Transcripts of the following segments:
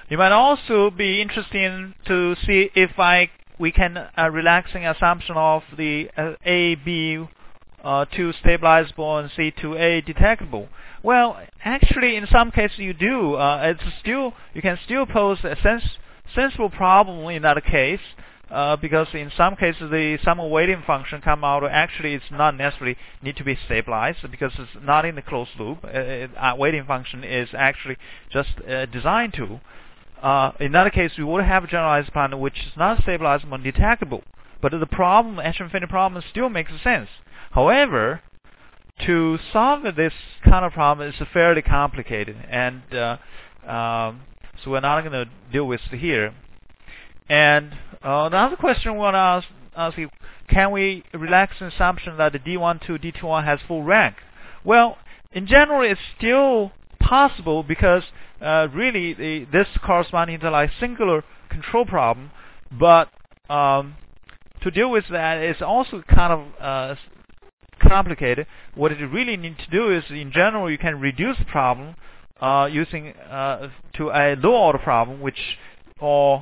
You might also be interested in to see if we can relaxing assumption of the A, B, 2 stabilizable and C2A detectable. Well, actually, in some cases you do. You can still pose a sensible problem in that case, because in some cases the sum weighting function come out. Actually, it's not necessarily need to be stabilized because it's not in the closed loop. Weighting function is actually just designed to. In that case, we would have a generalized pattern which is not stabilizable and detectable. But the problem, H-infinity problem, still makes sense. However, to solve this kind of problem is fairly complicated, and so we're not going to deal with it here. And another question we want to ask you, can we relax the assumption that the D12, D21 has full rank? Well, in general, it's still possible because really this corresponding to like singular control problem, but to deal with that is also kind of complicated. What it really needs to do is, in general, you can reduce the problem using to a low order problem, which can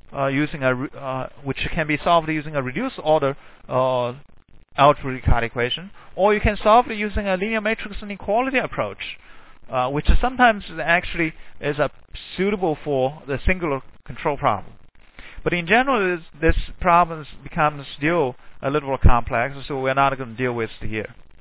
be solved using a reduced order algebraic equation, or you can solve it using a linear matrix inequality approach, which sometimes actually is suitable for the singular control problem. But in general, this problem becomes still a little more complex, so we're not going to deal with it here.